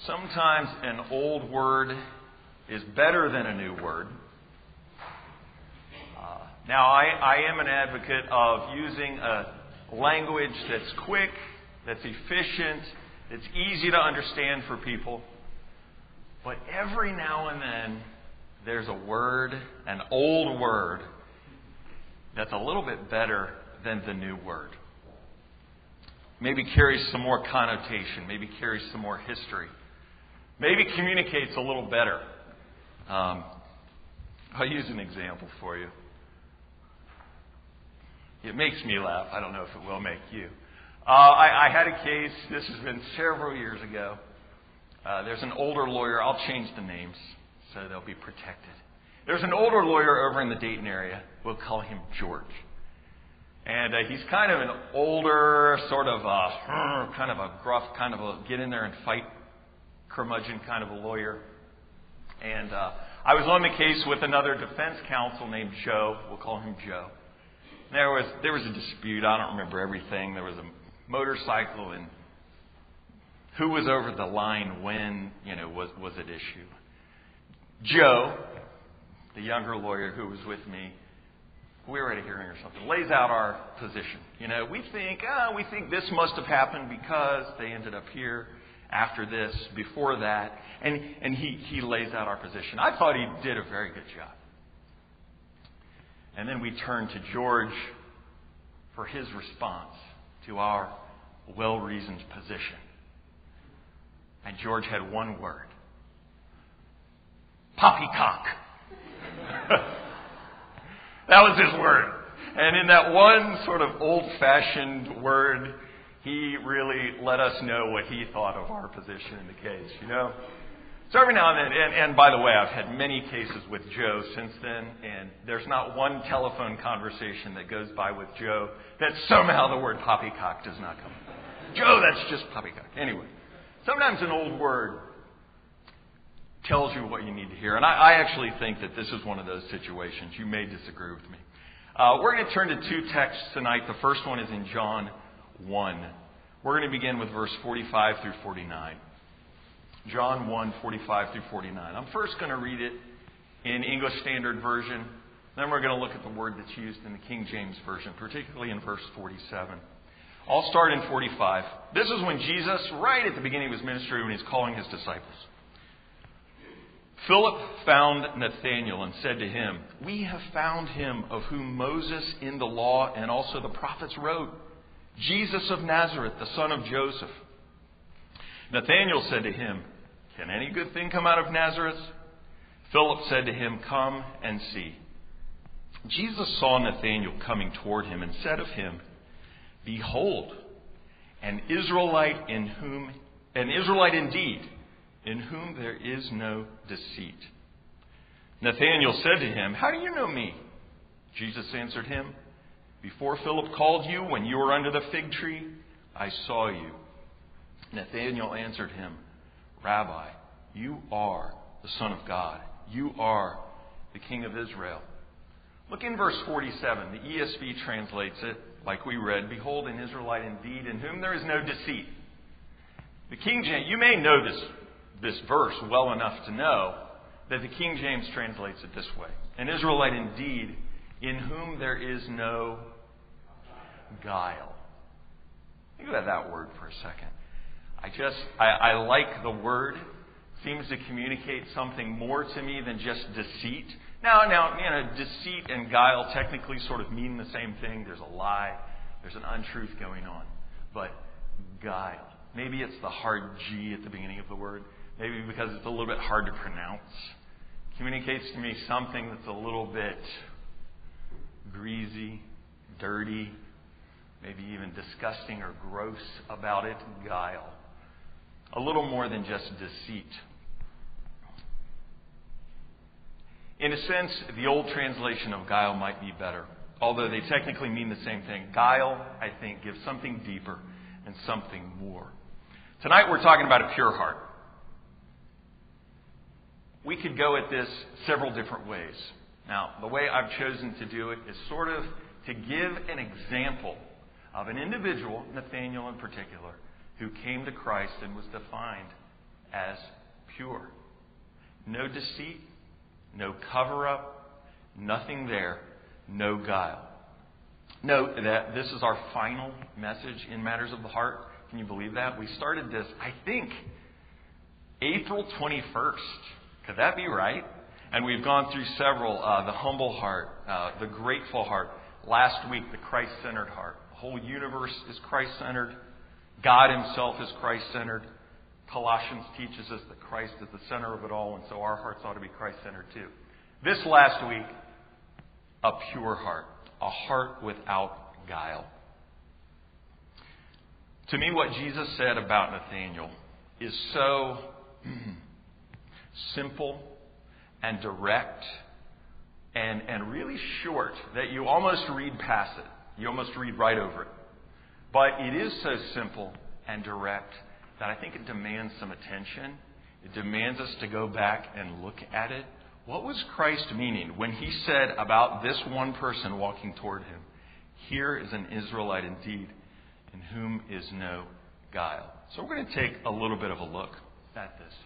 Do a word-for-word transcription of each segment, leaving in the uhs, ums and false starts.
Sometimes an old word is better than a new word. Uh, now, I, I am an advocate of using a language that's quick, that's efficient, that's easy to understand for people. But every now and then, there's a word, an old word, that's a little bit better than the new word. Maybe carries some more connotation, maybe carries some more history. Maybe communicates a little better. Um, I'll use an example for you. It makes me laugh. I don't know if it will make you. Uh, I, I had a case, this has been several years ago. Uh, there's an older lawyer. I'll change the names so they'll be protected. There's an older lawyer over in the Dayton area. We'll call him George. And uh, he's kind of an older, sort of a, kind of a gruff, kind of a get in there and fight curmudgeon kind of a lawyer. And uh, I was on the case with another defense counsel named Joe. We'll call him Joe. There was there was a dispute. I don't remember everything. There was a motorcycle and who was over the line when, you know, was, was at issue. Joe, the younger lawyer who was with me, we were at a hearing or something, lays out our position. You know, we think, oh, we think this must have happened because they ended up here after this, before that. And, and he, he lays out our position. I thought he did a very good job. And then we turned to George for his response to our well-reasoned position. And George had one word. Poppycock. That was his word. And in that one sort of old-fashioned word, he really let us know what he thought of our position in the case, you know. So every now and then, and, and by the way, I've had many cases with Joe since then, and there's not one telephone conversation that goes by with Joe that somehow the word poppycock does not come. Joe, that's just poppycock. Anyway, sometimes an old word tells you what you need to hear. And I, I actually think that this is one of those situations. You may disagree with me. Uh, we're going to turn to two texts tonight. The first one is in John one. We're going to begin with verse forty-five through forty-nine. John one, forty-five through forty-nine. I'm first going to read it in English Standard Version. Then we're going to look at the word that's used in the King James Version, particularly in verse forty-seven. I'll start in forty-five. This is when Jesus, right at the beginning of his ministry, when he's calling his disciples. Philip found Nathanael and said to him, "We have found him of whom Moses in the law and also the prophets wrote, Jesus of Nazareth, the son of Joseph." Nathanael said to him, "Can any good thing come out of Nazareth?" Philip said to him, "Come and see." Jesus saw Nathanael coming toward him and said of him, "Behold, an Israelite in whom, an Israelite indeed, in whom there is no deceit." Nathanael said to him, "How do you know me?" Jesus answered him, "Before Philip called you, when you were under the fig tree, I saw you." Nathanael answered him, "Rabbi, you are the Son of God. You are the King of Israel." Look in verse forty-seven. The E S V translates it like we read, "Behold, an Israelite indeed, in whom there is no deceit." The King James, you may know this this verse well enough to know that the King James translates it this way. "An Israelite indeed, in whom there is no guile." Think about that word for a second. I just, I, I like the word. Seems to communicate something more to me than just deceit. Now, now, you know, deceit and guile technically sort of mean the same thing. There's a lie. There's an untruth going on. But guile. Maybe it's the hard G at the beginning of the word. Maybe because it's a little bit hard to pronounce. Communicates to me something that's a little bit greasy, dirty, maybe even disgusting or gross about it. Guile. A little more than just deceit. In a sense, the old translation of guile might be better. Although they technically mean the same thing. Guile, I think, gives something deeper and something more. Tonight we're talking about a pure heart. We could go at this several different ways. Now, the way I've chosen to do it is sort of to give an example of an individual, Nathanael in particular, who came to Christ and was defined as pure. No deceit, no cover-up, nothing there, no guile. Note that this is our final message in Matters of the Heart. Can you believe that? We started this, I think, April twenty-first. Could that be right? And we've gone through several, uh, the humble heart, uh, the grateful heart. Last week, the Christ-centered heart. The whole universe is Christ-centered. God himself is Christ-centered. Colossians teaches us that Christ is the center of it all, and so our hearts ought to be Christ-centered too. This last week, a pure heart. A heart without guile. To me, what Jesus said about Nathanael is so simple and direct and, and really short that you almost read past it. You almost read right over it. But it is so simple and direct that I think it demands some attention. It demands us to go back and look at it. What was Christ meaning when he said about this one person walking toward him, "Here is an Israelite indeed, in whom is no guile"? So we're going to take a little bit of a look at this.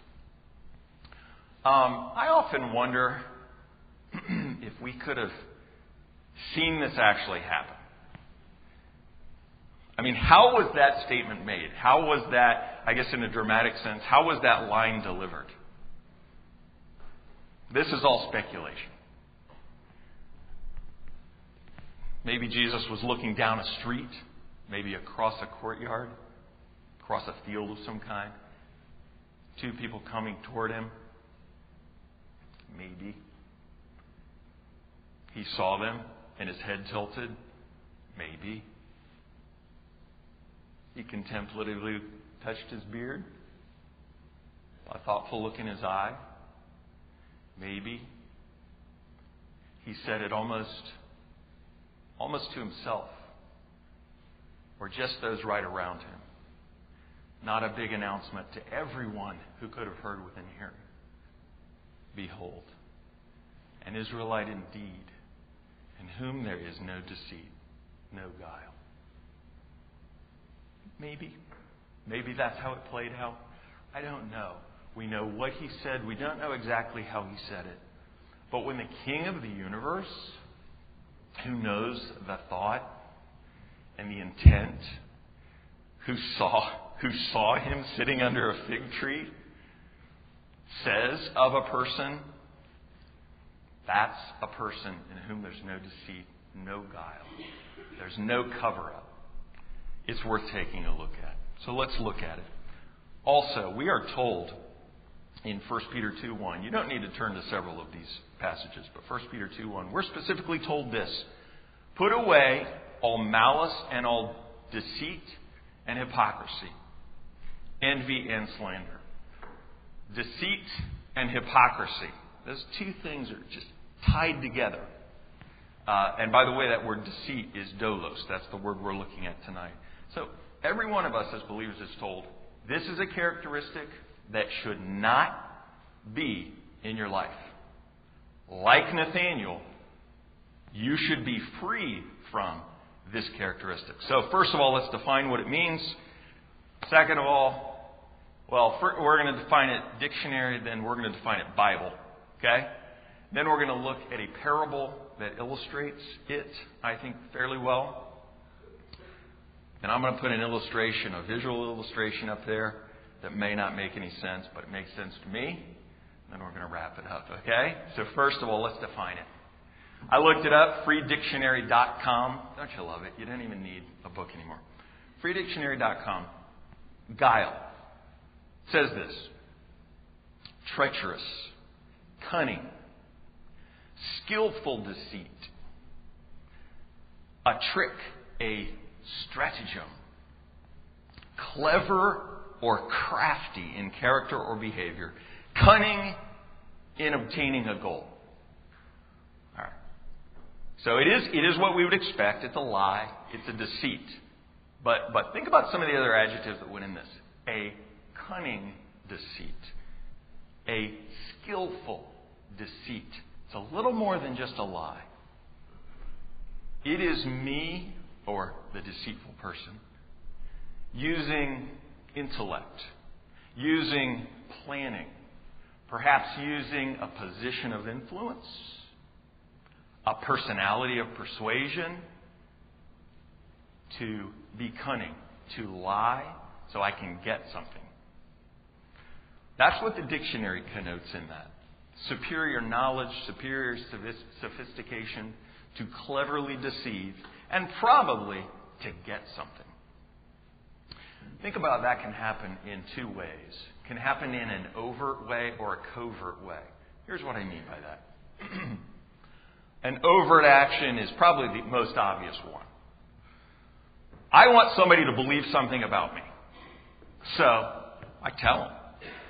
Um, I often wonder if we could have seen this actually happen. I mean, how was that statement made? How was that, I guess in a dramatic sense, how was that line delivered? This is all speculation. Maybe Jesus was looking down a street, maybe across a courtyard, across a field of some kind. Two people coming toward him. Maybe. He saw them and his head tilted. Maybe. He contemplatively touched his beard. A thoughtful look in his eye. Maybe. He said it almost, almost to himself. Or just those right around him. Not a big announcement to everyone who could have heard within hearing. Behold, an Israelite indeed, in whom there is no deceit, no guile. Maybe. Maybe that's how it played out. I don't know. We know what he said. We don't know exactly how he said it. But when the King of the universe, who knows the thought and the intent, who saw, who saw him sitting under a fig tree, says of a person, that's a person in whom there's no deceit, no guile. There's no cover-up. It's worth taking a look at. So let's look at it. Also, we are told in First Peter two one, you don't need to turn to several of these passages, but First Peter two one, we're specifically told this: put away all malice and all deceit and hypocrisy, envy and slander. Deceit and hypocrisy. Those two things are just tied together. Uh, and by the way, that word deceit is doulos. That's the word we're looking at tonight. So every one of us as believers is told, this is a characteristic that should not be in your life. Like Nathanael, you should be free from this characteristic. So first of all, let's define what it means. Second of all, well, first we're going to define it dictionary, then we're going to define it Bible. Okay? Then we're going to look at a parable that illustrates it, I think, fairly well. And I'm going to put an illustration, a visual illustration up there that may not make any sense, but it makes sense to me. Then we're going to wrap it up, okay? So first of all, let's define it. I looked it up, free dictionary dot com. Don't you love it? You don't even need a book anymore. free dictionary dot com. Guile. It says this: treacherous, cunning, skillful deceit, a trick, a stratagem, clever or crafty in character or behavior, cunning in obtaining a goal. All right. So it is it is what we would expect. It's a lie. It's a deceit. But but think about some of the other adjectives that went in this. A cunning deceit. A skillful deceit. It's a little more than just a lie. It is me, or the deceitful person, using intellect, using planning, perhaps using a position of influence, a personality of persuasion, to be cunning, to lie so I can get something. That's what the dictionary connotes in that. Superior knowledge, superior sophistication, to cleverly deceive, and probably to get something. Think about that can happen in two ways. It can happen in an overt way or a covert way. Here's what I mean by that. An overt action is probably the most obvious one. I want somebody to believe something about me. So, I tell them.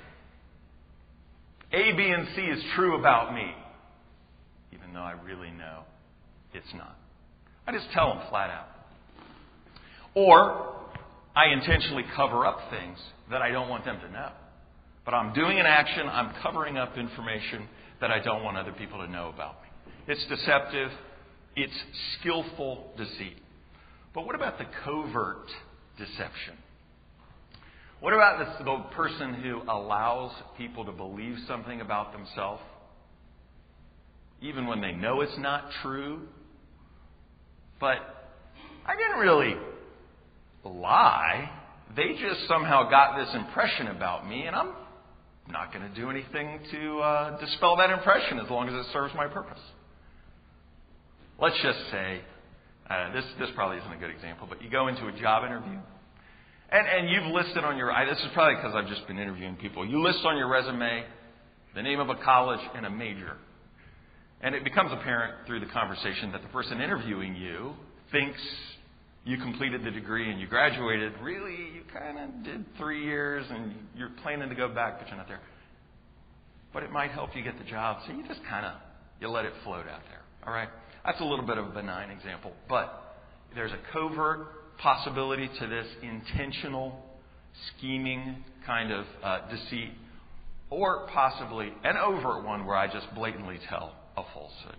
A, B, and C is true about me, even though I really know it's not. I just tell them flat out. Or, I intentionally cover up things that I don't want them to know. But I'm doing an action, I'm covering up information that I don't want other people to know about me. It's deceptive, it's skillful deceit. But what about the covert deception? What about this, the person who allows people to believe something about themselves, even when they know it's not true? But I didn't really lie. They just somehow got this impression about me, and I'm not going to do anything to uh, dispel that impression as long as it serves my purpose. Let's just say, uh, this this probably isn't a good example, but you go into a job interview, and, and you've listed on your, I, this is probably because I've just been interviewing people, you list on your resume the name of a college and a major. And it becomes apparent through the conversation that the person interviewing you thinks you completed the degree and you graduated. Really, you kind of did three years and you're planning to go back, but you're not there. But it might help you get the job, so you just kind of, you let it float out there. All right? That's a little bit of a benign example. But there's a covert possibility to this intentional, scheming kind of uh, deceit, or possibly an overt one where I just blatantly tell a falsehood.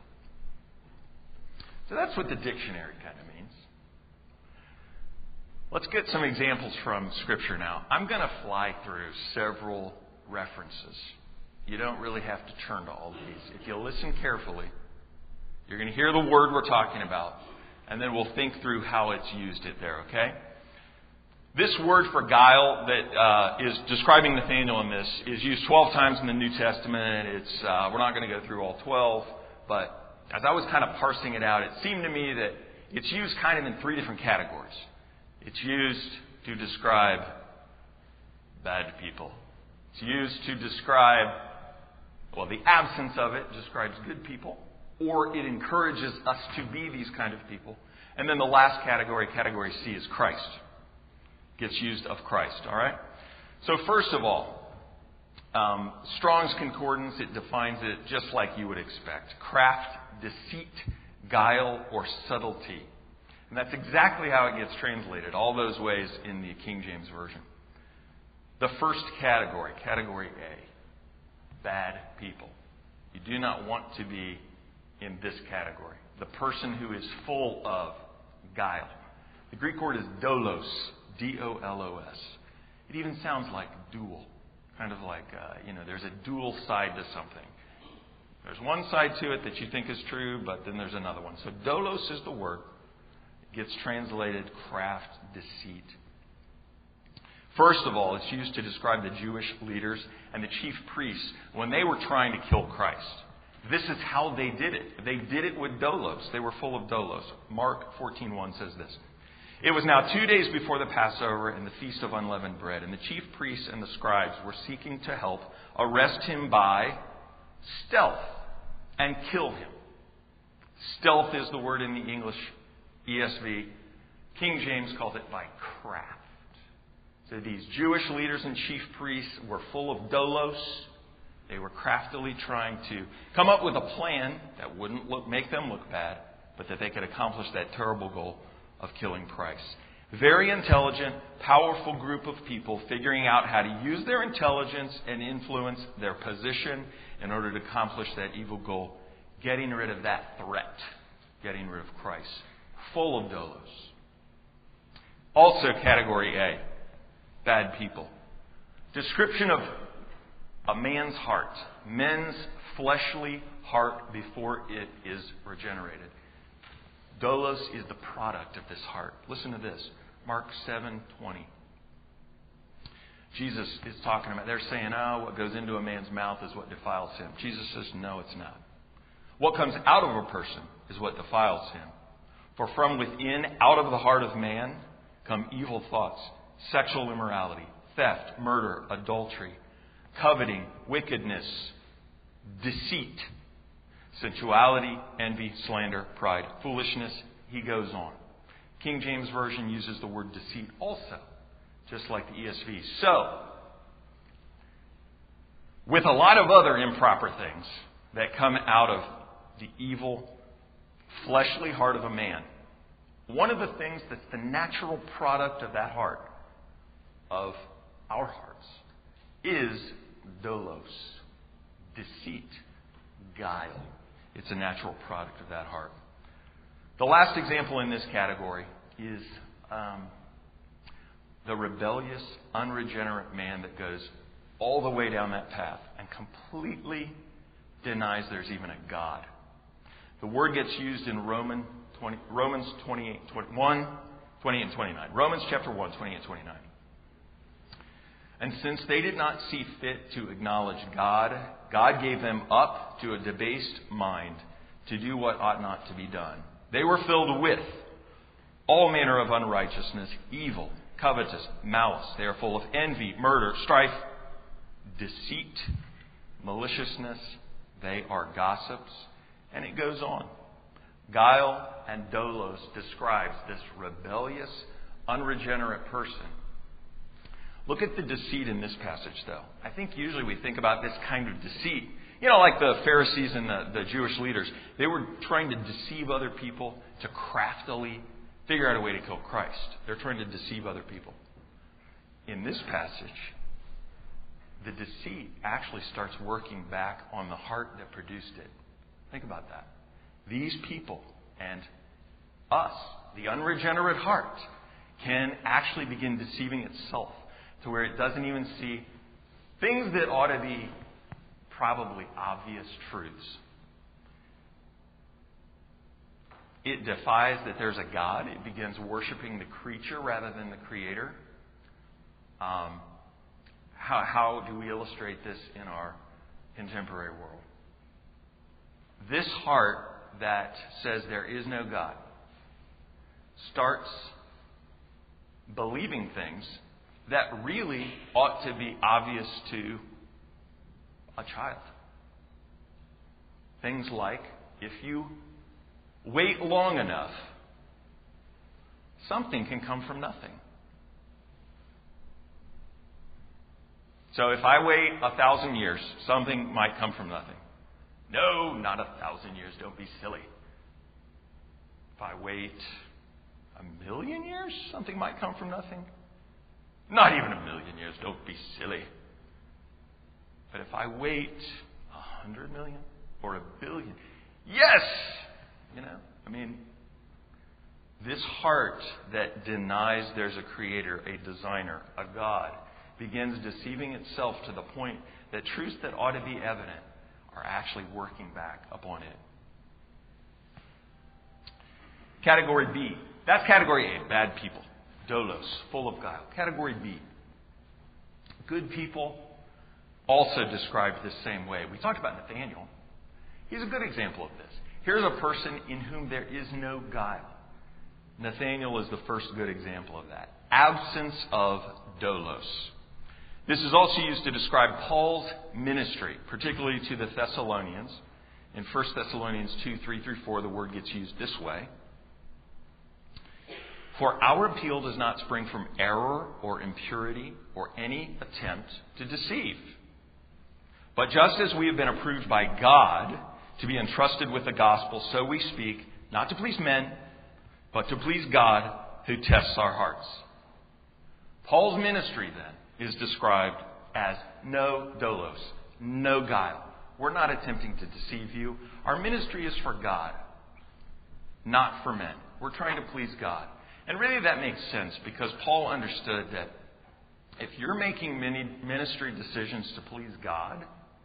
So that's what the dictionary kind of means. Let's get some examples from Scripture now. I'm going to fly through several references. You don't really have to turn to all of these. If you listen carefully, you're going to hear the word we're talking about, and then we'll think through how it's used it there, okay? This word for guile that uh, is describing Nathanael in this is used twelve times in the New Testament. It's uh, we're not going to go through all twelve, but as I was kind of parsing it out, it seemed to me that it's used kind of in three different categories. It's used to describe bad people. It's used to describe, well, the absence of it describes good people, or it encourages us to be these kind of people. And then the last category, category C, is Christ. Gets used of Christ, all right? So first of all, um, Strong's Concordance, it defines it just like you would expect. Craft, deceit, guile, or subtlety. And that's exactly how it gets translated, all those ways in the King James Version. The first category, category A, bad people. You do not want to be in this category. The person who is full of guile. The Greek word is doulos. D O L O S. It even sounds like dual. Kind of like, uh, you know, there's a dual side to something. There's one side to it that you think is true, but then there's another one. So doulos is the word. It gets translated craft, deceit. First of all, it's used to describe the Jewish leaders and the chief priests when they were trying to kill Christ. This is how they did it. They did it with doulos. They were full of doulos. Mark fourteen one says this. It was now two days before the Passover and the Feast of Unleavened Bread, and the chief priests and the scribes were seeking to help arrest him by stealth and kill him. Stealth is the word in the English E S V. King James calls it by craft. So these Jewish leaders and chief priests were full of doulos. They were craftily trying to come up with a plan that wouldn't look, make them look bad, but that they could accomplish that terrible goal of killing Christ. Very intelligent, powerful group of people figuring out how to use their intelligence and influence their position in order to accomplish that evil goal, getting rid of that threat, getting rid of Christ. Full of doulos. Also category A, bad people. Description of a man's heart, men's fleshly heart before it is regenerated. Doulos is the product of this heart. Listen to this. Mark seven twenty. Jesus is talking about, they're saying, oh, what goes into a man's mouth is what defiles him. Jesus says, no, it's not. What comes out of a person is what defiles him. For from within, out of the heart of man, come evil thoughts, sexual immorality, theft, murder, adultery, coveting, wickedness, deceit, sensuality, envy, slander, pride, foolishness. He goes on. King James Version uses the word deceit also, just like the E S V. So, with a lot of other improper things that come out of the evil, fleshly heart of a man, one of the things that's the natural product of that heart, of our hearts, is doulos, deceit, guile. It's a natural product of that heart. The last example in this category is um, the rebellious, unregenerate man that goes all the way down that path and completely denies there's even a God. The word gets used in Roman twenty, Romans twenty-eight, twenty-one, twenty-eight and twenty-nine. Romans chapter one, twenty-eight and twenty-nine. And since they did not see fit to acknowledge God, God gave them up to a debased mind to do what ought not to be done. They were filled with all manner of unrighteousness, evil, covetous, malice. They are full of envy, murder, strife, deceit, maliciousness. They are gossips. And it goes on. Guile and doulos describes this rebellious, unregenerate person. Look at the deceit in this passage, though. I think usually we think about this kind of deceit. You know, like the Pharisees and the, the Jewish leaders. They were trying to deceive other people to craftily figure out a way to kill Christ. They're trying to deceive other people. In this passage, the deceit actually starts working back on the heart that produced it. Think about that. These people and us, the unregenerate heart, can actually begin deceiving itself to where it doesn't even see things that ought to be probably obvious truths. It defies that there's a God. It begins worshiping the creature rather than the Creator. Um, how, how do we illustrate this in our contemporary world? This heart that says there is no God starts believing things that really ought to be obvious to a child. Things like, if you wait long enough, something can come from nothing. So if I wait a thousand years, something might come from nothing. No, not a thousand years. Don't be silly. If I wait a million years, something might come from nothing. Not even a million years. Don't be silly. But if I wait a hundred million or a billion, yes! You know, I mean, this heart that denies there's a creator, a designer, a God, begins deceiving itself to the point that truths that ought to be evident are actually working back upon it. Category B. That's category A, bad people. Doulos, full of guile. Category B. Good people, also described this same way. We talked about Nathaniel. He's a good example of this. Here's a person in whom there is no guile. Nathaniel is the first good example of that. Absence of doulos. This is also used to describe Paul's ministry, particularly to the Thessalonians. In First Thessalonians two, three through four, the word gets used this way. For our appeal does not spring from error or impurity or any attempt to deceive. But just as we have been approved by God to be entrusted with the gospel, so we speak, not to please men, but to please God who tests our hearts. Paul's ministry, then, is described as no doulos, no guile. We're not attempting to deceive you. Our ministry is for God, not for men. We're trying to please God. And really that makes sense because Paul understood that if you're making many ministry decisions to please God,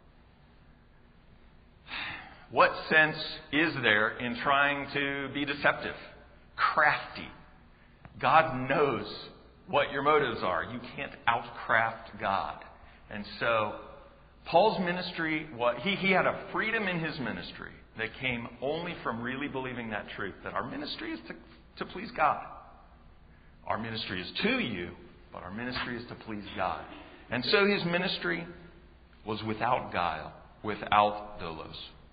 what sense is there in trying to be deceptive, crafty? God knows what your motives are. You can't outcraft God. And so Paul's ministry, what he, he had a freedom in his ministry that came only from really believing that truth, that our ministry is to, to please God. Our ministry is to you, but our ministry is to please God. And so his ministry was without guile, without doulos.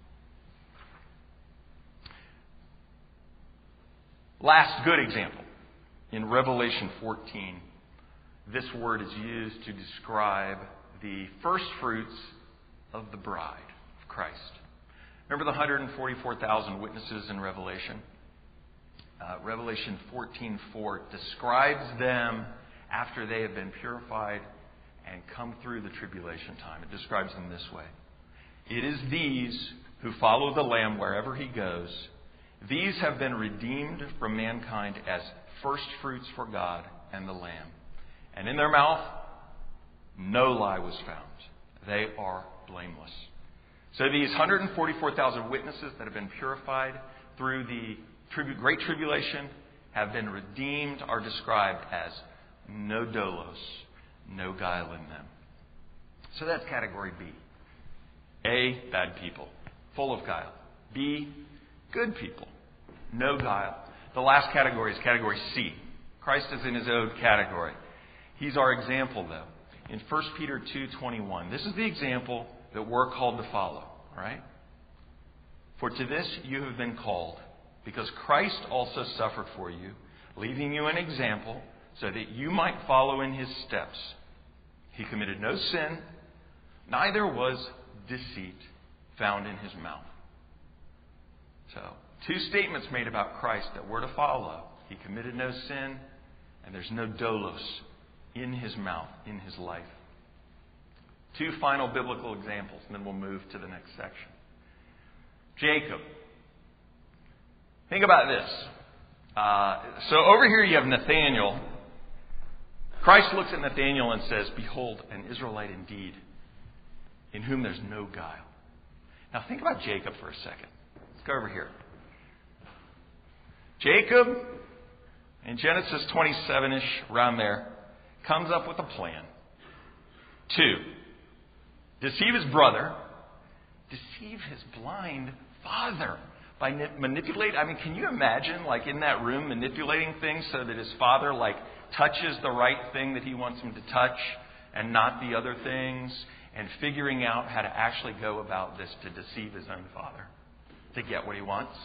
Last good example. In Revelation fourteen, this word is used to describe the first fruits of the bride of Christ. Remember the one hundred forty-four thousand witnesses in Revelation? Uh, Revelation fourteen four describes them after they have been purified and come through the tribulation time. It describes them this way. It is these who follow the Lamb wherever he goes. These have been redeemed from mankind as first fruits for God and the Lamb. And in their mouth, no lie was found. They are blameless. So these one hundred forty-four thousand witnesses that have been purified through the tribu- Great Tribulation have been redeemed, are described as no doulos, no guile in them. So that's category B. A, bad people, full of guile. B, good people, no guile. The last category is category C. Christ is in his own category. He's our example, though. In First Peter two twenty-one, this is the example that we're called to follow. All right? For to this you have been called, because Christ also suffered for you, leaving you an example, so that you might follow in his steps. He committed no sin, neither was deceit found in his mouth. So, two statements made about Christ that we're to follow. He committed no sin, and there's no doulos in his mouth, in his life. Two final biblical examples, and then we'll move to the next section. Jacob. Think about this. Uh, so over here you have Nathanael. Christ looks at Nathanael and says, "Behold, an Israelite indeed, in whom there's no guile." Now think about Jacob for a second. Let's go over here. Jacob, in Genesis twenty-seven-ish, around there, comes up with a plan to deceive his brother, deceive his blind father by manipulate. I mean, can you imagine, like in that room, manipulating things so that his father, like, touches the right thing that he wants him to touch and not the other things, and figuring out how to actually go about this to deceive his own father to get what he wants?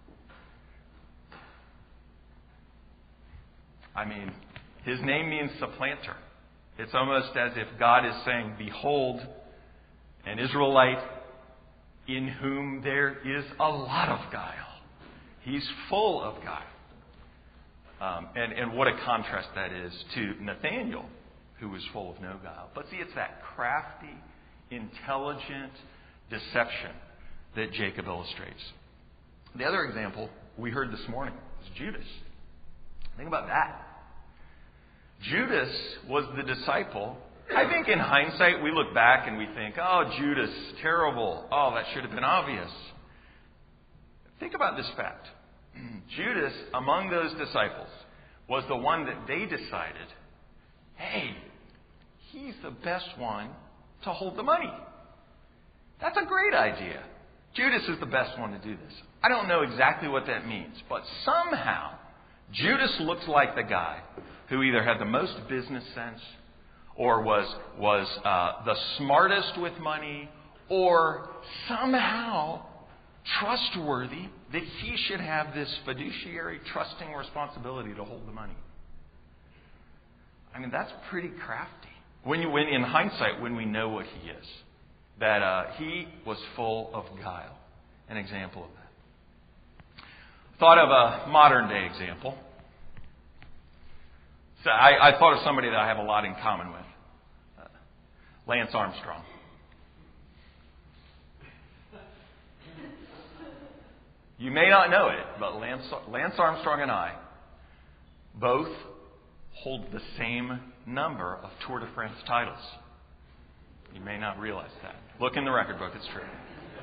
I mean, his name means supplanter. It's almost as if God is saying, "Behold, an Israelite in whom there is a lot of guile." He's full of guile. Um, and, and what a contrast that is to Nathanael, who was full of no guile. But see, it's that crafty, intelligent deception that Jacob illustrates. The other example we heard this morning is Judas. Think about that. Judas was the disciple. I think in hindsight we look back and we think, "Oh, Judas, terrible. Oh, that should have been obvious." Think about this fact. Judas, among those disciples, was the one that they decided, "Hey, he's the best one to hold the money. That's a great idea. Judas is the best one to do this." I don't know exactly what that means, but somehow Judas looks like the guy who either had the most business sense or was was uh, the smartest with money, or somehow trustworthy that he should have this fiduciary, trusting responsibility to hold the money. I mean, that's pretty crafty. When you, when in hindsight, when we know what he is, that uh, he was full of guile. An example of that. Thought of a modern day example. So I, I thought of somebody that I have a lot in common with. Uh, Lance Armstrong. You may not know it, but Lance, Lance Armstrong and I both hold the same number of Tour de France titles. You may not realize that. Look in the record book, it's true.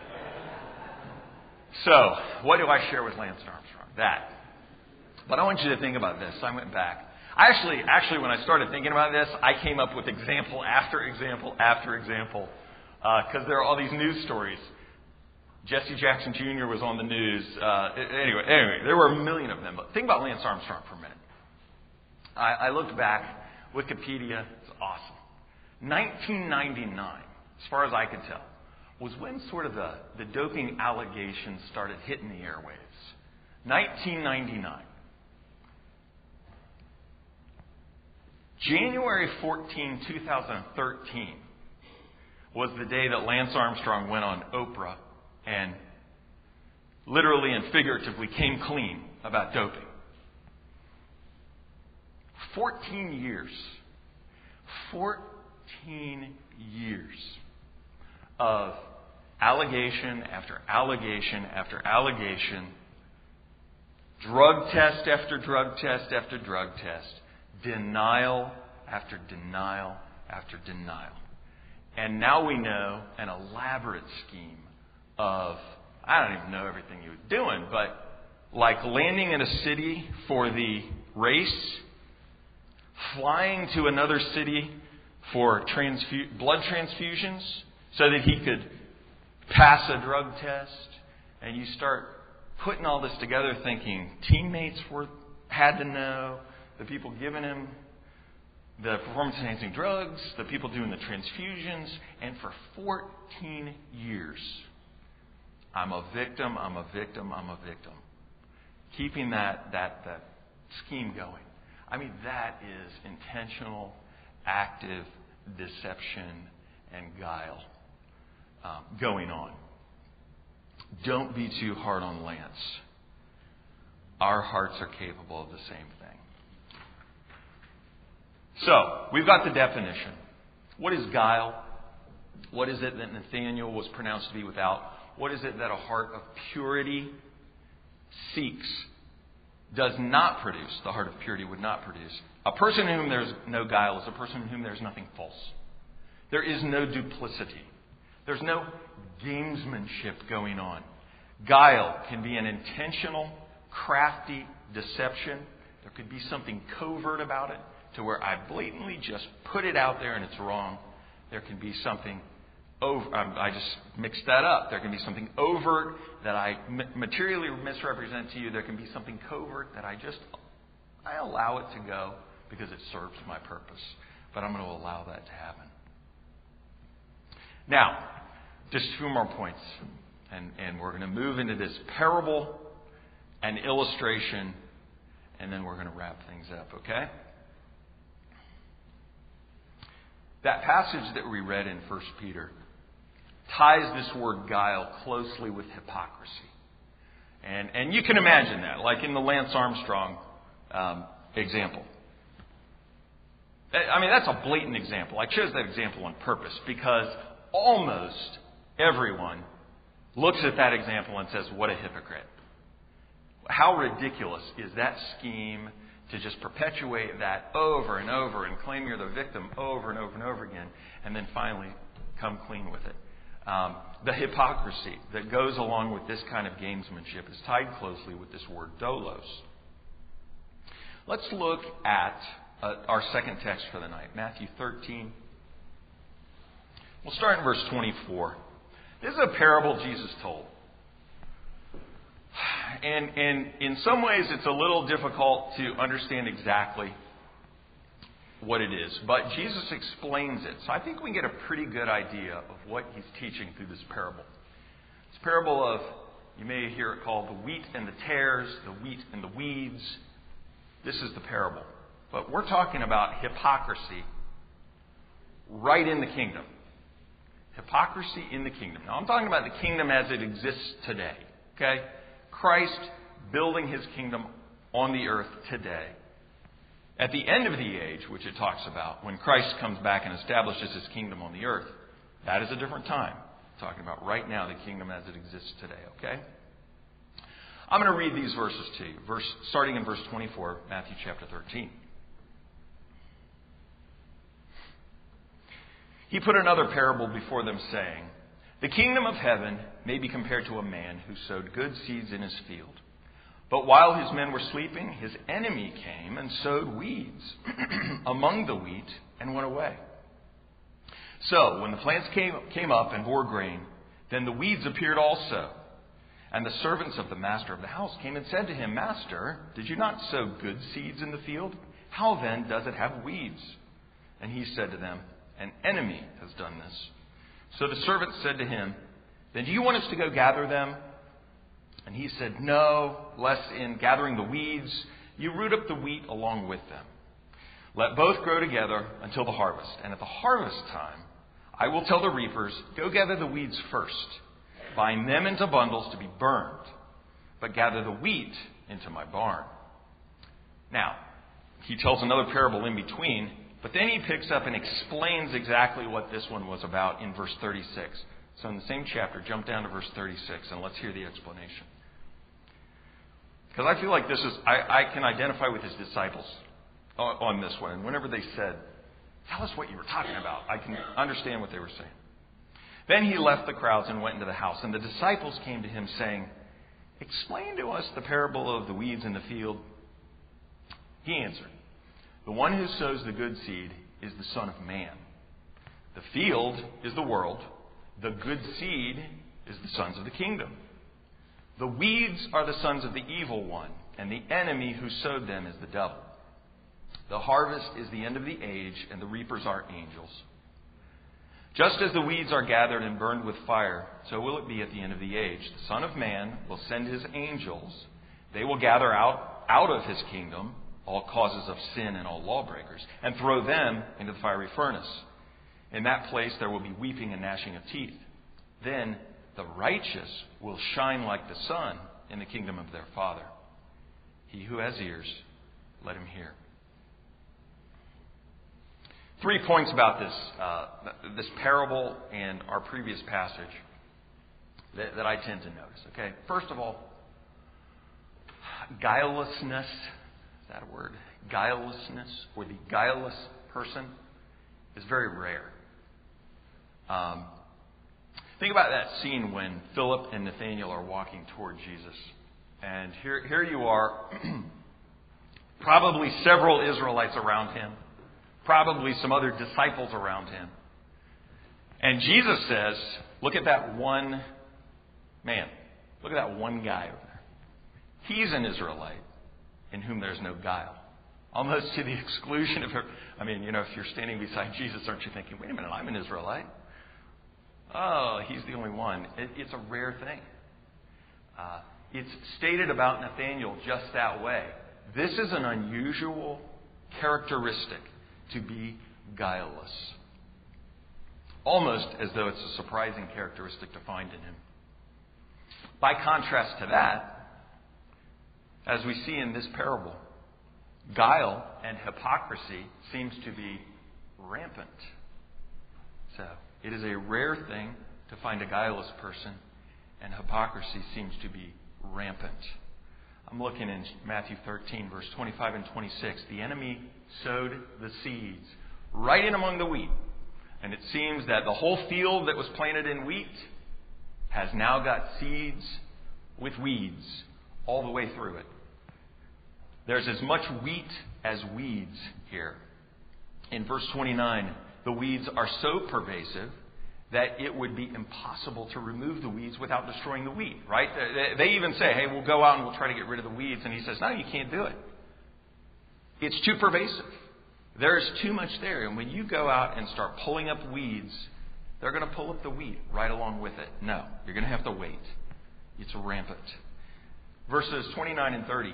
So, what do I share with Lance Armstrong? That. But I want you to think about this. I went back. I actually, actually, when I started thinking about this, I came up with example after example after example, because uh, there are all these news stories. Jesse Jackson Junior was on the news. Uh, anyway, anyway, there were a million of them. But think about Lance Armstrong for a minute. I, I looked back. Wikipedia, it's awesome. nineteen ninety-nine, as far as I could tell, was when sort of the, the doping allegations started hitting the airwaves. nineteen ninety-nine. January fourteenth, twenty thirteen was the day that Lance Armstrong went on Oprah and literally and figuratively came clean about doping. fourteen years. fourteen years of allegation after allegation after allegation, drug test after drug test after drug test, denial after denial after denial. And now we know an elaborate scheme of, I don't even know everything he was doing, but like landing in a city for the race, flying to another city for transfu- blood transfusions so that he could pass a drug test. And you start putting all this together thinking teammates were had to know, the people giving him the performance-enhancing drugs, the people doing the transfusions, and for fourteen years, I'm a victim, I'm a victim, I'm a victim. Keeping that, that, that scheme going. I mean, that is intentional, active deception and guile um, going on. Don't be too hard on Lance. Our hearts are capable of the same thing. So, we've got the definition. What is guile? What is it that Nathaniel was pronounced to be without? What is it that a heart of purity seeks? Does not produce, the heart of purity would not produce. A person in whom there's no guile is a person in whom there's nothing false. There is no duplicity. There's no gamesmanship going on. Guile can be an intentional, crafty deception. There could be something covert about it to where I blatantly just put it out there and it's wrong. There can be something over, um, I just mixed that up. There can be something overt that I m- materially misrepresent to you. There can be something covert that I just, I allow it to go because it serves my purpose. But I'm going to allow that to happen. Now, just two more points. And, and we're going to move into this parable and illustration, and then we're going to wrap things up, okay? That passage that we read in First Peter ties this word guile closely with hypocrisy. And, and you can imagine that, like in the Lance Armstrong um, example. I mean, that's a blatant example. I chose that example on purpose because almost everyone looks at that example and says, what a hypocrite. How ridiculous is that scheme to just perpetuate that over and over and claim you're the victim over and over and over again, and then finally come clean with it. Um, the hypocrisy that goes along with this kind of gamesmanship is tied closely with this word doulos. Let's look at uh, our second text for the night, Matthew thirteen. We'll start in verse twenty-four. This is a parable Jesus told. And, and in some ways, it's a little difficult to understand exactly what it is. But Jesus explains it. So I think we get a pretty good idea of what he's teaching through this parable. It's a parable of, you may hear it called the wheat and the tares, the wheat and the weeds. This is the parable. But we're talking about hypocrisy right in the kingdom. Hypocrisy in the kingdom. Now, I'm talking about the kingdom as it exists today. Okay? Christ building his kingdom on the earth today. At the end of the age, which it talks about, when Christ comes back and establishes his kingdom on the earth, that is a different time. I'm talking about right now, the kingdom as it exists today. Okay? I'm going to read these verses to you. Verse, starting in verse twenty-four, Matthew chapter thirteen. He put another parable before them, saying, "The kingdom of heaven may be compared to a man who sowed good seeds in his field. But while his men were sleeping, his enemy came and sowed weeds among the wheat and went away. So when the plants came, came up and bore grain, then the weeds appeared also. And the servants of the master of the house came and said to him, 'Master, did you not sow good seeds in the field? How then does it have weeds?' And he said to them, 'An enemy has done this.' So the servants said to him, 'Then do you want us to go gather them?' And he said, 'No, lest in gathering the weeds, you root up the wheat along with them. Let both grow together until the harvest. And at the harvest time, I will tell the reapers, go gather the weeds first, bind them into bundles to be burned, but gather the wheat into my barn.'" Now, he tells another parable in between, but then he picks up and explains exactly what this one was about in verse thirty-six. So in the same chapter, jump down to verse thirty-six and let's hear the explanation. Because I feel like this is, I, I can identify with his disciples on, on this one. And whenever they said, "Tell us what you were talking about," I can understand what they were saying. "Then he left the crowds and went into the house. And the disciples came to him saying, 'Explain to us the parable of the weeds in the field.' He answered, 'The one who sows the good seed is the Son of Man. The field is the world. The good seed is the sons of the kingdom. The weeds are the sons of the evil one, and the enemy who sowed them is the devil. The harvest is the end of the age, and the reapers are angels. Just as the weeds are gathered and burned with fire, so will it be at the end of the age. The Son of Man will send his angels. They will gather out, out of his kingdom all causes of sin and all lawbreakers, and throw them into the fiery furnace. In that place there will be weeping and gnashing of teeth. Then the righteous will shine like the sun in the kingdom of their Father. He who has ears, let him hear." Three points about this uh, this parable and our previous passage that, that I tend to notice. Okay, first of all, guilelessness. Is that a word? Guilelessness, or the guileless person, is very rare. Um, think about that scene when Philip and Nathanael are walking toward Jesus. And here, here you are, probably several Israelites around him, probably some other disciples around him. And Jesus says, look at that one man. Look at that one guy over there. He's an Israelite in whom there's no guile. Almost to the exclusion of her. I mean, you know, if you're standing beside Jesus, aren't you thinking, wait a minute, I'm an Israelite. Oh, he's the only one. It, it's a rare thing. Uh, it's stated about Nathanael just that way. This is an unusual characteristic, to be guileless. Almost as though it's a surprising characteristic to find in him. By contrast to that, as we see in this parable, guile and hypocrisy seems to be rampant. So, it is a rare thing to find a guileless person, and hypocrisy seems to be rampant. I'm looking in Matthew thirteen, verse twenty-five and twenty-six. The enemy sowed the seeds right in among the wheat. And it seems that the whole field that was planted in wheat has now got seeds with weeds all the way through it. There's as much wheat as weeds here. In verse twenty-nine, the weeds are so pervasive that it would be impossible to remove the weeds without destroying the wheat, right? They even say, hey, we'll go out and we'll try to get rid of the weeds. And he says, no, you can't do it. It's too pervasive. There's too much there. And when you go out and start pulling up weeds, they're going to pull up the wheat right along with it. No, you're going to have to wait. It's rampant. Verses twenty-nine and thirty.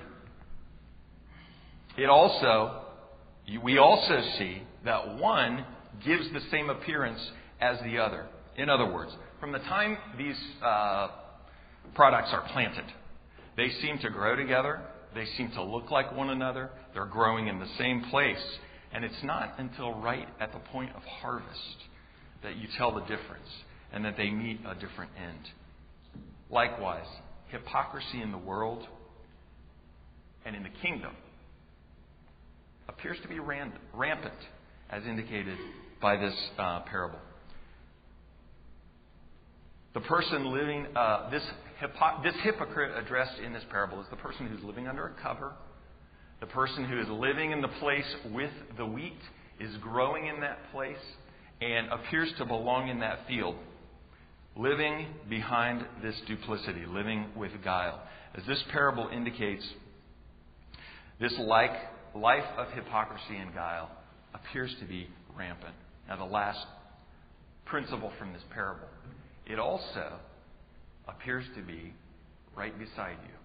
It also, we also see that one gives the same appearance as the other. In other words, from the time these uh, products are planted, they seem to grow together. They seem to look like one another. They're growing in the same place. And it's not until right at the point of harvest that you tell the difference and that they meet a different end. Likewise, hypocrisy in the world and in the kingdom appears to be rampant, as indicated by this uh, parable. The person living, uh, this, hypo- this hypocrite addressed in this parable is the person who's living under a cover. The person who is living in the place with the wheat, is growing in that place, and appears to belong in that field. Living behind this duplicity, living with guile. As this parable indicates, this like life of hypocrisy and guile appears to be rampant. Now, the last principle from this parable, it also appears to be right beside you.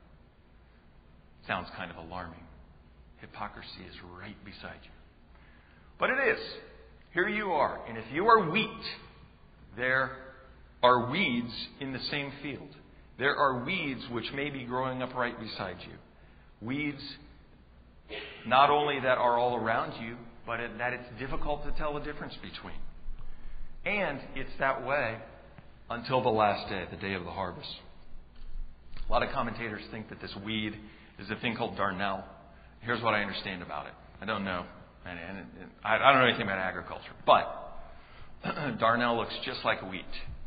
Sounds kind of alarming. Hypocrisy is right beside you. But it is. Here you are. And if you are wheat, there are weeds in the same field. There are weeds which may be growing up right beside you. Weeds not only that are all around you, but that it's difficult to tell the difference between. And it's that way until the last day, the day of the harvest. A lot of commentators think that this weed is a thing called darnel. Here's what I understand about it. I don't know. And, and, and I, I don't know anything about agriculture. But darnel looks just like wheat.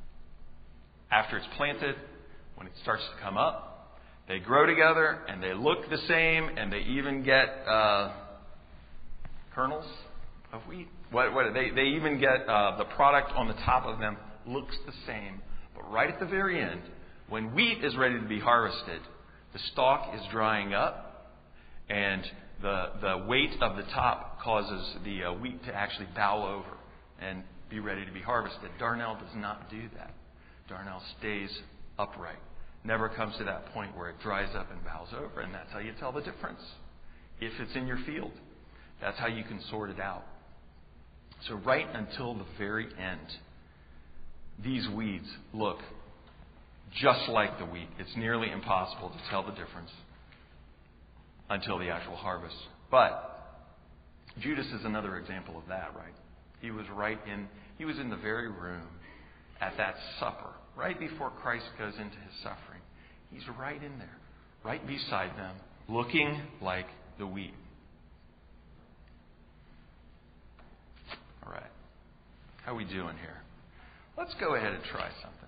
After it's planted, when it starts to come up, they grow together and they look the same, and they even get uh, kernels of wheat. What, what, they, they even get uh, the product on the top of them looks the same. But right at the very end, when wheat is ready to be harvested, the stalk is drying up, and the, the weight of the top causes the uh, wheat to actually bow over and be ready to be harvested. Darnel does not do that. Darnel stays upright. Never comes to that point where it dries up and bows over. And that's how you tell the difference. If it's in your field, that's how you can sort it out. So right until the very end, these weeds look just like the wheat. It's nearly impossible to tell the difference until the actual harvest. But Judas is another example of that, right? He was right in, he was in the very room at that supper, right before Christ goes into his suffering. He's right in there, right beside them, looking like the wheat. All right. How are we doing here? Let's go ahead and try something.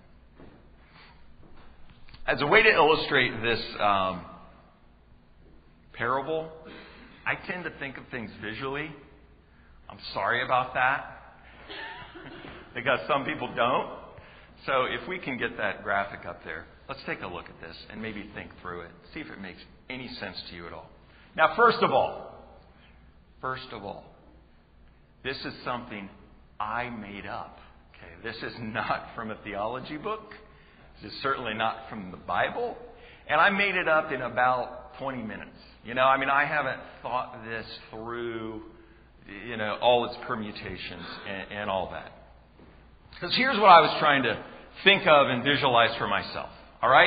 As a way to illustrate this um, parable, I tend to think of things visually. I'm sorry about that, because some people don't. So if we can get that graphic up there, let's take a look at this and maybe think through it. See if it makes any sense to you at all. Now, first of all, first of all, this is something I made up. Okay, this is not from a theology book. This is certainly not from the Bible. And I made it up in about twenty minutes. You know, I mean, I haven't thought this through, you know, all its permutations and, and all that. Because here's what I was trying to think of and visualize for myself. All right?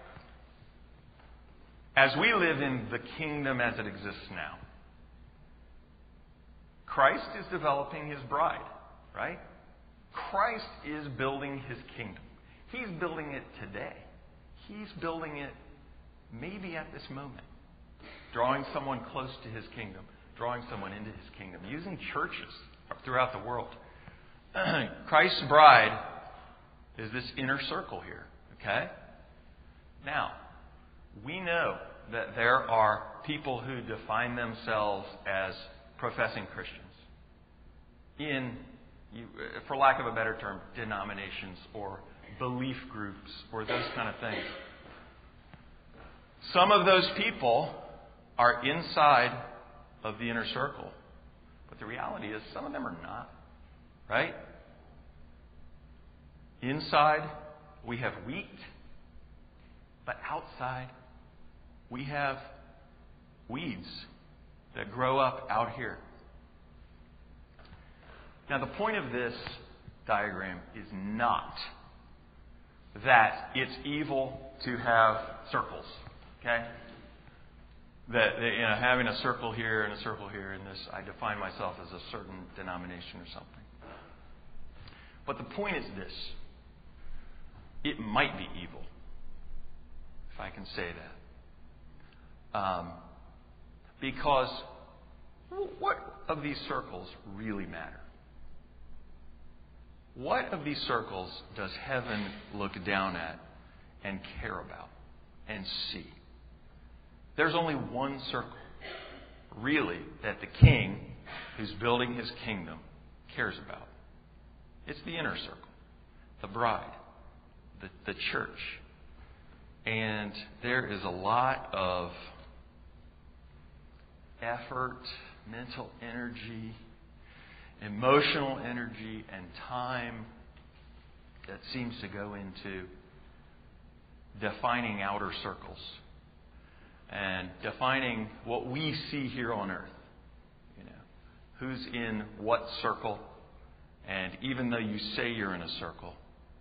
As we live in the kingdom as it exists now, Christ is developing his bride, right? Christ is building his kingdom. He's building it today. He's building it maybe at this moment. Drawing someone close to his kingdom. Drawing someone into his kingdom. Using churches throughout the world. Christ's bride is this inner circle here. Okay? Now, we know that there are people who define themselves as professing Christians. In, you, for lack of a better term, denominations or belief groups or those kind of things. Some of those people are inside of the inner circle. But the reality is some of them are not. Right? Inside, we have wheat. But outside, we have weeds that grow up out here. Now, the point of this diagram is not that it's evil to have circles. Okay? That, you know, having a circle here and a circle here and this, I define myself as a certain denomination or something. But the point is this. It might be evil, if I can say that. Um, because what of these circles really matter? what of these circles does heaven look down at and care about and see? There's only one circle, really, that the king who's building his kingdom cares about. It's the inner circle, the bride, the, the church. And there is a lot of effort, mental energy, emotional energy, and time that seems to go into defining outer circles and defining what we see here on earth. You know, who's in what circle, and even though you say you're in a circle,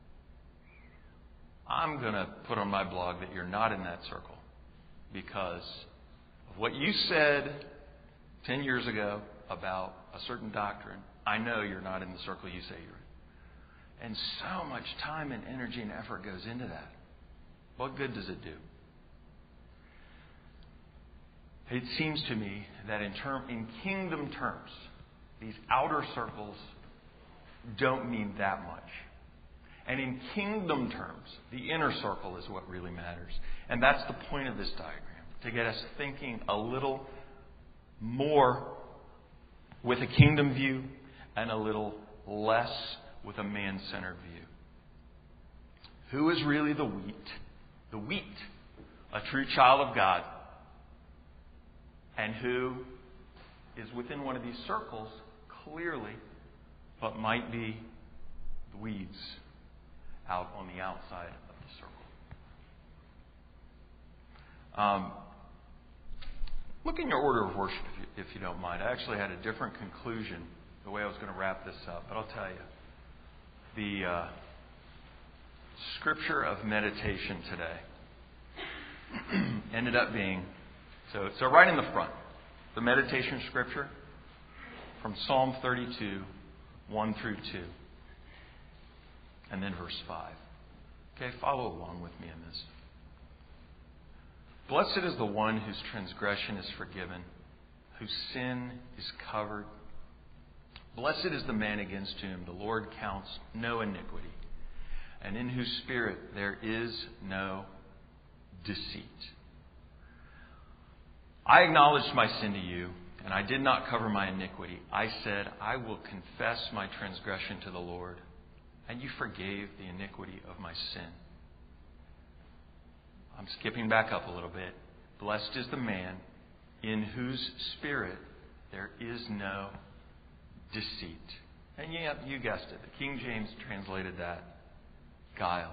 I'm going to put on my blog that you're not in that circle because of what you said ten years ago about a certain doctrine. I know you're not in the circle you say you're in. And so much time and energy and effort goes into that. What good does it do? It seems to me that in term, in kingdom terms, these outer circles don't mean that much. And in kingdom terms, the inner circle is what really matters. And that's the point of this diagram, to get us thinking a little more with a kingdom view and a little less with a man-centered view. Who is really the wheat? The wheat, a true child of God, and who is within one of these circles, clearly, but might be the weeds out on the outside of the circle. Um, look in your order of worship, if you, if you don't mind. I actually had a different conclusion the way I was going to wrap this up, but I'll tell you. The uh, scripture of meditation today ended up being, so, so right in the front, the meditation scripture from Psalm thirty-two, one through two. And then verse five. Okay, follow along with me in this. Blessed is the one whose transgression is forgiven, whose sin is covered. Blessed is the man against whom the Lord counts no iniquity, and in whose spirit there is no deceit. I acknowledged my sin to you, and I did not cover my iniquity. I said, I will confess my transgression to the Lord, and you forgave the iniquity of my sin. I'm skipping back up a little bit. Blessed is the man in whose spirit there is no deceit. And yeah, you guessed it. The King James translated that guile.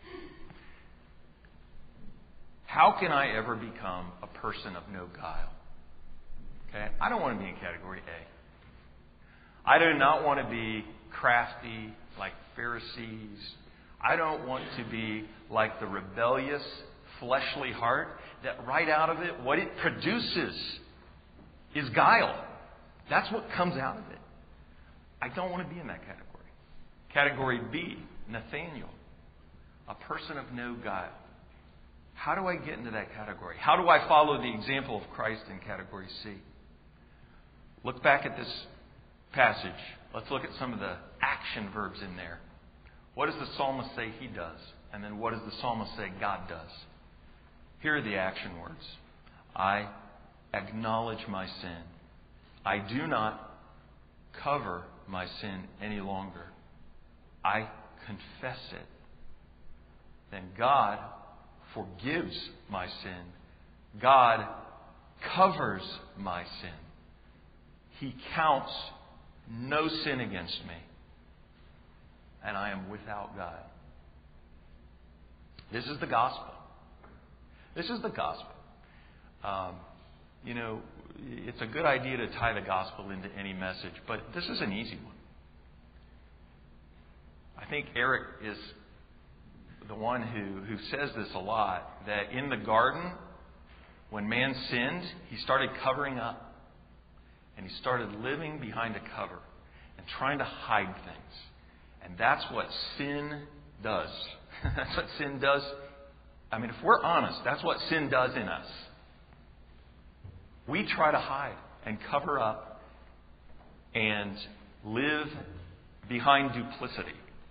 How can I ever become a person of no guile? Okay, I don't want to be in category A. I do not want to be crafty like Pharisees. I don't want to be like the rebellious, fleshly heart that right out of it, what it produces is guile. That's what comes out of it. I don't want to be in that category. Category B, Nathaniel, a person of no guile. How do I get into that category? How do I follow the example of Christ in category C? Look back at this passage. Let's look at some of the action verbs in there. What does the psalmist say he does? And then what does the psalmist say God does? Here are the action words. I acknowledge my sin. I do not cover my sin any longer. I confess it. Then God forgives my sin. God covers my sin. He counts no sin against me. And I am without God. This is the gospel. This is the gospel. Um, you know, it's a good idea to tie the gospel into any message, but this is an easy one. I think Eric is the one who, who says this a lot, that in the garden, when man sinned, he started covering up. And he started living behind a cover and trying to hide things. And that's what sin does. That's what sin does. I mean, if we're honest, that's what sin does in us. We try to hide and cover up and live behind duplicity.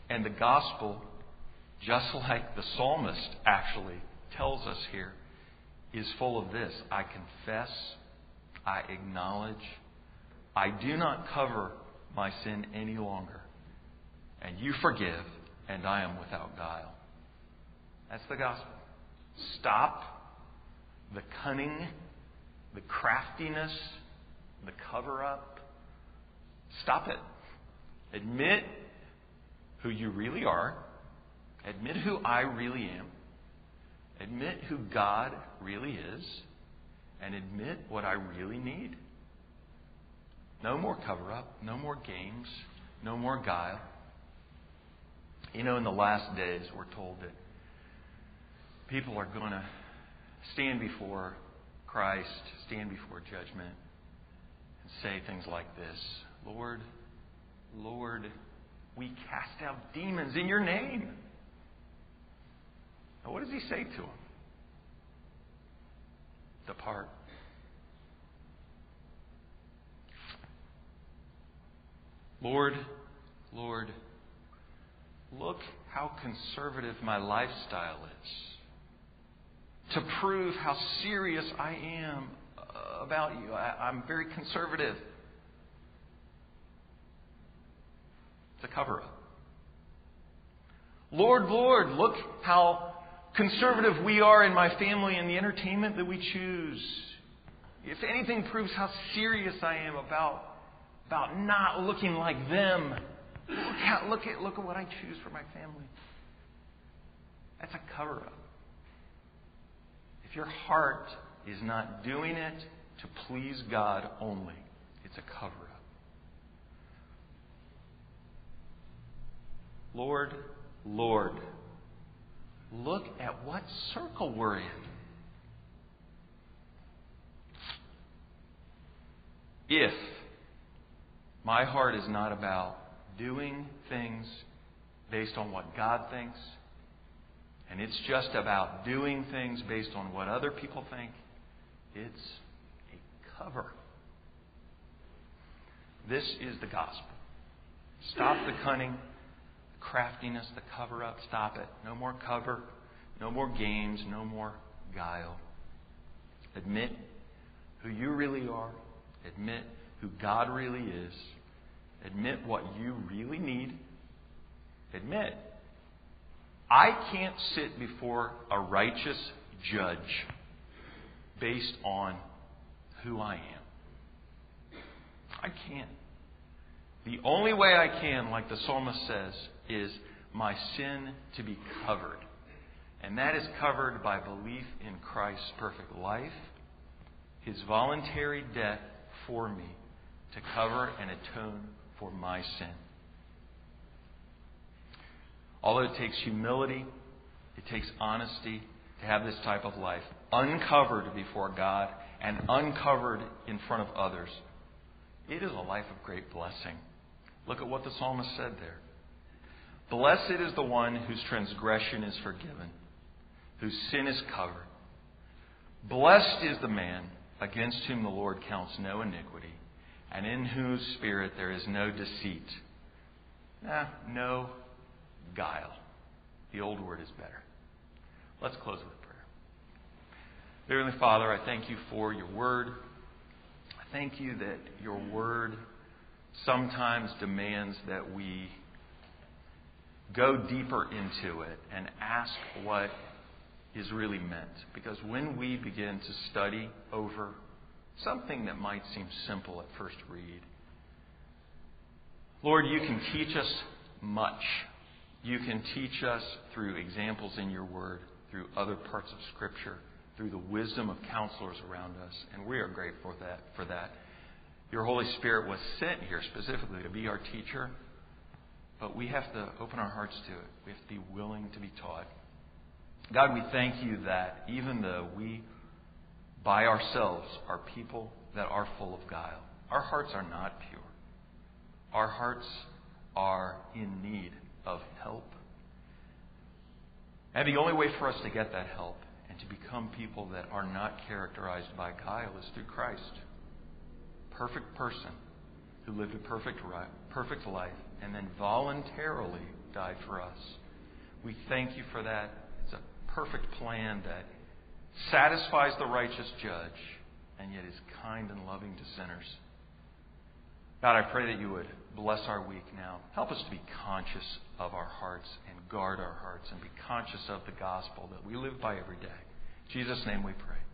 And the gospel, just like the psalmist actually tells us here, is full of this. I confess, I acknowledge, I do not cover my sin any longer. And you forgive, and I am without guile. That's the gospel. Stop the cunning, the craftiness, the cover-up. Stop it. Admit who you really are. Admit who I really am. Admit who God really is. And admit what I really need. No more cover-up. No more games. No more guile. You know, in the last days, we're told that people are going to stand before Christ, stand before judgment, and say things like this. Lord, Lord, we cast out demons in your name. Now, what does he say to them? Depart. Lord, Lord, look how conservative my lifestyle is. To prove how serious I am about you, I, I'm very conservative. It's a cover-up. Lord, Lord, look how conservative we are in my family and the entertainment that we choose. If anything proves how serious I am about, about not looking like them, look, how, look, at, look at what I choose for my family. That's a cover-up. If your heart is not doing it to please God only, it's a cover-up. Lord, Lord, look at what circle we're in. If my heart is not about doing things based on what God thinks, and it's just about doing things based on what other people think, it's a cover. This is the gospel. Stop the cunning, the craftiness, the cover-up. Stop it. No more cover, no more games, no more guile. Admit who you really are. Admit who God really is. Admit what you really need. Admit, I can't sit before a righteous judge based on who I am. I can't. The only way I can, like the psalmist says, is my sin to be covered. And that is covered by belief in Christ's perfect life, His voluntary death for me to cover and atone for my sin. Although it takes humility, it takes honesty to have this type of life uncovered before God and uncovered in front of others, it is a life of great blessing. Look at what the psalmist said there. Blessed is the one whose transgression is forgiven, whose sin is covered. Blessed is the man against whom the Lord counts no iniquity, and in whose spirit there is no deceit. Nah, no guile. The old word is better. Let's close with prayer. Dear Heavenly Father, I thank you for your word. I thank you that your word sometimes demands that we go deeper into it and ask what is really meant. Because when we begin to study over something that might seem simple at first read, Lord, you can teach us much. You can teach us through examples in your word, through other parts of Scripture, through the wisdom of counselors around us. And we are grateful for that. For that. Your Holy Spirit was sent here specifically to be our teacher. But we have to open our hearts to it. We have to be willing to be taught. God, we thank you that even though we, by ourselves, are people that are full of guile, our hearts are not pure. Our hearts are in need of help. And the only way for us to get that help and to become people that are not characterized by guile is through Christ. Perfect person who lived a perfect, perfect life and then voluntarily died for us. We thank you for that. It's a perfect plan that satisfies the righteous judge and yet is kind and loving to sinners. God, I pray that you would bless our week now. Help us to be conscious of our hearts and guard our hearts and be conscious of the gospel that we live by every day. In Jesus' name we pray.